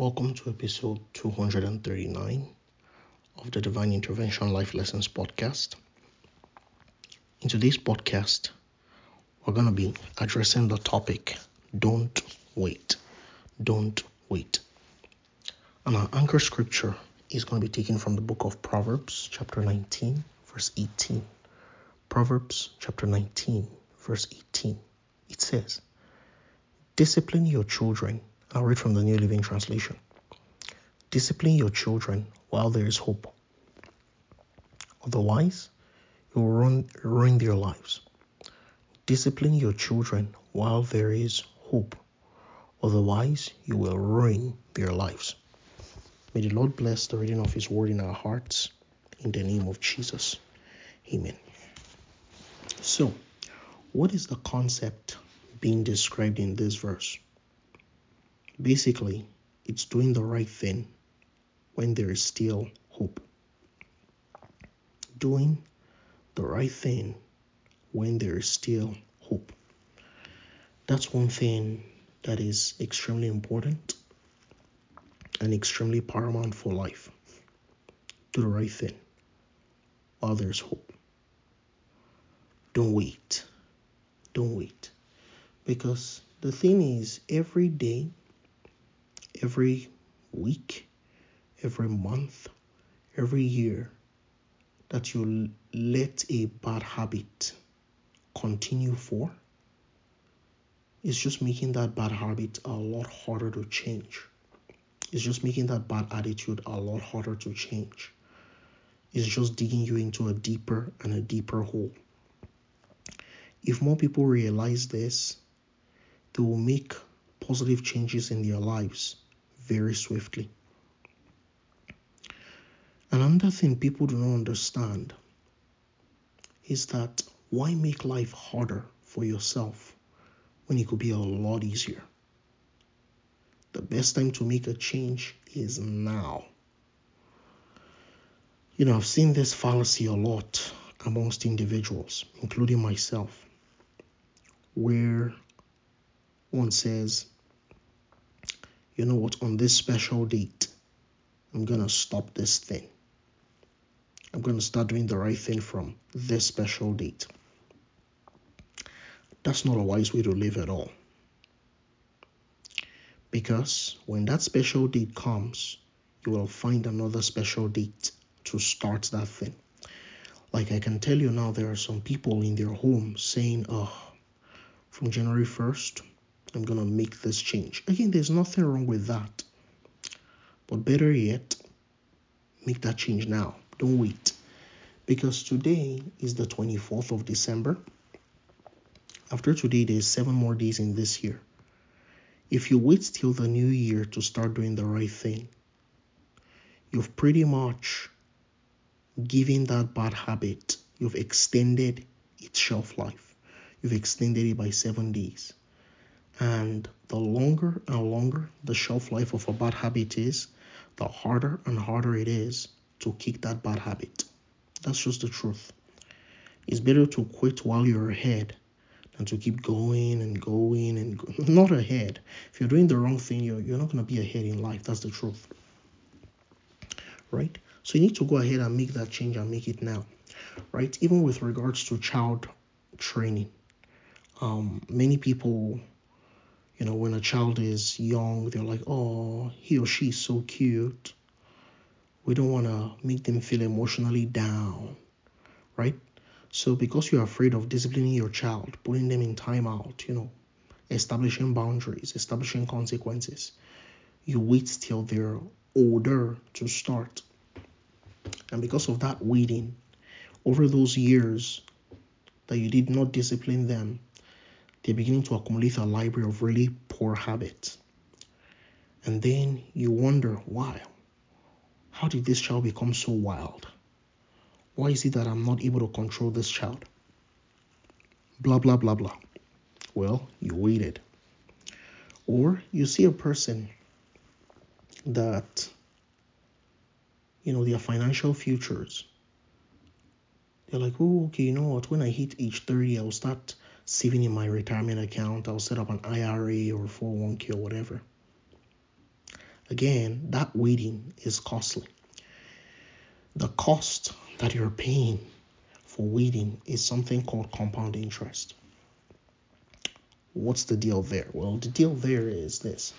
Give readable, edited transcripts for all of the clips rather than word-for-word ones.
Welcome to episode 239 of the Divine Intervention Life Lessons podcast. In today's podcast, we're going to be addressing the topic, Don't Wait. Don't wait. And our anchor scripture is going to be taken from the book of Proverbs, chapter 19, verse 18. Proverbs, chapter 19, verse 18. It says, discipline your children. I'll read from the New Living Translation. Discipline your children while there is hope. Otherwise, you will ruin their lives. Discipline your children while there is hope. Otherwise, you will ruin their lives. May the Lord bless the reading of His word in our hearts. In the name of Jesus. Amen. So, what is the concept being described in this verse? Basically, it's doing the right thing when there is still hope. Doing the right thing when there is still hope. That's one thing that is extremely important and extremely paramount for life. Do the right thing while there's hope. Don't wait. Don't wait. Because the thing is, every day, every week, every month, every year that you let a bad habit continue for, it's just making that bad habit a lot harder to change. It's just making that bad attitude a lot harder to change. It's just digging you into a deeper and a deeper hole. If more people realize this, they will make positive changes in their lives very swiftly. Another thing people do not understand is that why make life harder for yourself when it could be a lot easier? The best time to make a change is now. I've seen this fallacy a lot amongst individuals, including myself, where one says, you know what, on this special date, I'm going to stop this thing. I'm going to start doing the right thing from this special date. That's not a wise way to live at all. Because when that special date comes, you will find another special date to start that thing. Like I can tell you now, there are some people in their home saying, from January 1st, I'm going to make this change. Again, there's nothing wrong with that. But better yet, make that change now. Don't wait. Because today is the 24th of December. After today, there's 7 more days in this year. If you wait till the new year to start doing the right thing, you've pretty much given that bad habit, you've extended its shelf life. You've extended it by 7 days. And the longer and longer the shelf life of a bad habit is, the harder and harder it is to kick that bad habit. That's just the truth. It's better to quit while you're ahead than to keep going and going and not ahead. If you're doing the wrong thing, you're not going to be ahead in life. That's the truth. Right? So you need to go ahead and make that change and make it now. Right? Even with regards to child training. Many people, when a child is young, they're like, oh, he or she is so cute. We don't want to make them feel emotionally down. Right? So because you're afraid of disciplining your child, putting them in timeout, establishing boundaries, establishing consequences, you wait till they're older to start. And because of that waiting, over those years that you did not discipline them, they're beginning to accumulate a library of really poor habits. And then you wonder, why? How did this child become so wild? Why is it that I'm not able to control this child? Blah, blah, blah, blah. Well, you waited. Or you see a person that, their financial futures, they're like, oh, okay, you know what? When I hit age 30, I'll start saving in my retirement account. I'll set up an IRA or 401k or whatever. Again, that waiting is costly. The cost that you're paying for waiting is something called compound interest. What's the deal there? Well, the deal there is this.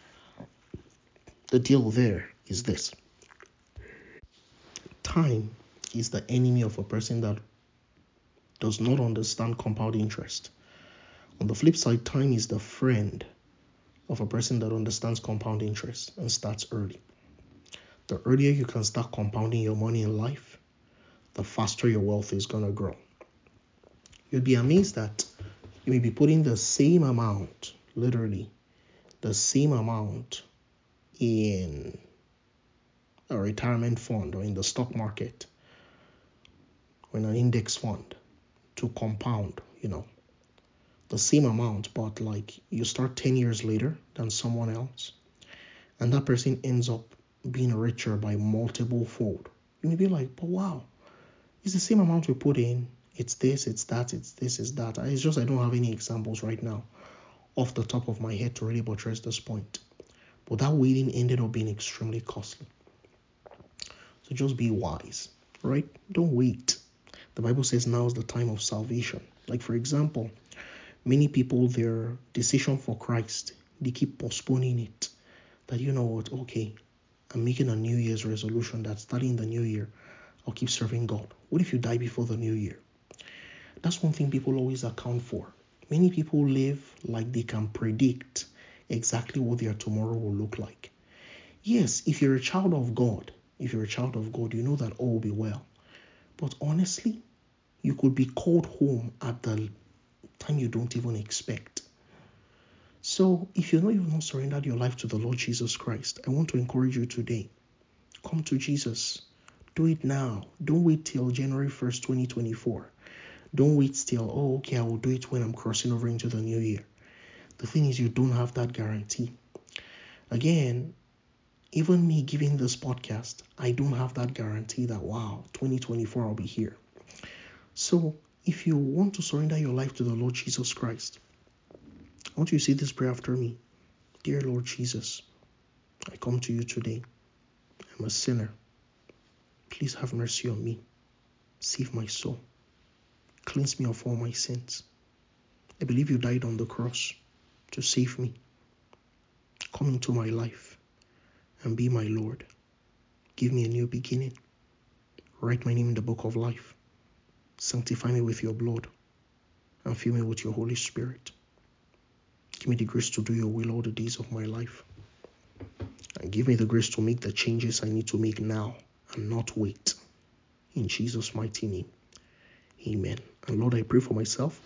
Time is the enemy of a person that does not understand compound interest. On the flip side, time is the friend of a person that understands compound interest and starts early. The earlier you can start compounding your money in life, the faster your wealth is going to grow. You'll be amazed that you may be putting the same amount, literally the same amount, in a retirement fund or in the stock market or in an index fund to compound, the same amount, but like you start 10 years later than someone else, and that person ends up being richer by multiple fold. You may be like, but wow, it's the same amount we put in. It's this, it's that, it's this, it's that. It's just I don't have any examples right now off the top of my head to really buttress this point. But that waiting ended up being extremely costly. So just be wise, right? Don't wait. The Bible says now is the time of salvation. Like, for example, many people, their decision for Christ, they keep postponing it. That, you know what, okay, I'm making a New Year's resolution that starting the new year, I'll keep serving God. What if you die before the new year? That's one thing people always account for. Many people live like they can predict exactly what their tomorrow will look like. Yes, if you're a child of God, you know that all will be well. But honestly, you could be called home at the time you don't even expect. So if you know you've not surrendered your life to the Lord Jesus Christ, I want to encourage you today. Come to Jesus. Do it now. Don't wait till January 1st, 2024. Don't wait till, I will do it when I'm crossing over into the new year. The thing is, you don't have that guarantee. Again, even me giving this podcast, I don't have that guarantee that, 2024 I'll be here. So if you want to surrender your life to the Lord Jesus Christ, I want you to say this prayer after me. Dear Lord Jesus, I come to you today. I'm a sinner. Please have mercy on me. Save my soul. Cleanse me of all my sins. I believe you died on the cross to save me. Come into my life and be my Lord. Give me a new beginning. Write my name in the book of life. Sanctify me with your blood and fill me with your Holy Spirit. Give me the grace to do your will all the days of my life. And give me the grace to make the changes I need to make now and not wait. In Jesus' mighty name. Amen. And Lord, I pray for myself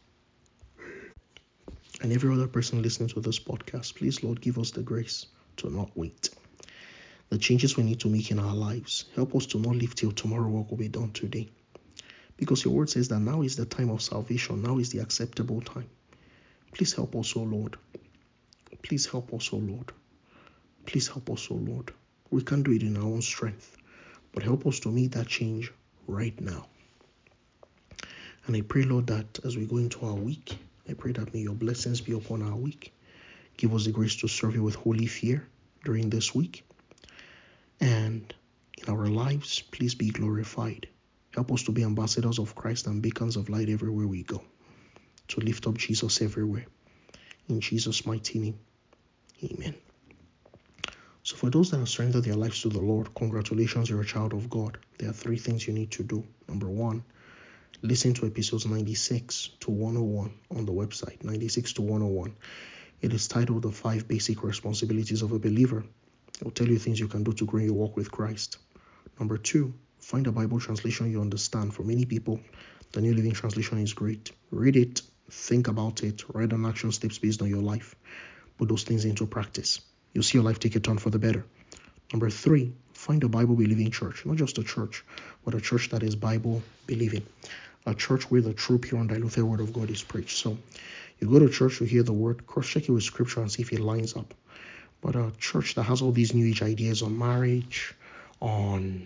and every other person listening to this podcast. Please, Lord, give us the grace to not wait. The changes we need to make in our lives, help us to not live till tomorrow work will be done today. Because your word says that now is the time of salvation. Now is the acceptable time. Please help us, O Lord. Please help us, O Lord. Please help us, O Lord. We can't do it in our own strength, but help us to make that change right now. And I pray, Lord, that as we go into our week, I pray that may your blessings be upon our week. Give us the grace to serve you with holy fear during this week. And in our lives, please be glorified. Help us to be ambassadors of Christ and beacons of light everywhere we go. To lift up Jesus everywhere. In Jesus' mighty name. Amen. So for those that have surrendered their lives to the Lord, congratulations, you're a child of God. There are 3 things you need to do. Number 1, listen to episodes 96 to 101 on the website, 96 to 101. It is titled The 5 Basic Responsibilities of a Believer. It will tell you things you can do to grow your walk with Christ. Number 2, find a Bible translation you understand. For many people, the New Living Translation is great. Read it, think about it, write down action steps based on your life. Put those things into practice. You'll see your life take a turn for the better. Number 3, find a Bible-believing church. Not just a church, but a church that is Bible-believing. A church where the true, pure, and diluted word of God is preached. So you go to church, you hear the word, cross-check it with scripture and see if it lines up. But a church that has all these new age ideas on marriage, on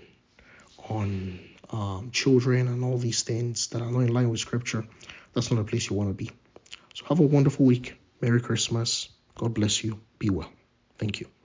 children, and all these things that are not in line with scripture, that's not a place you want to be. So have a wonderful week. Merry Christmas. God bless you. Be well. Thank you.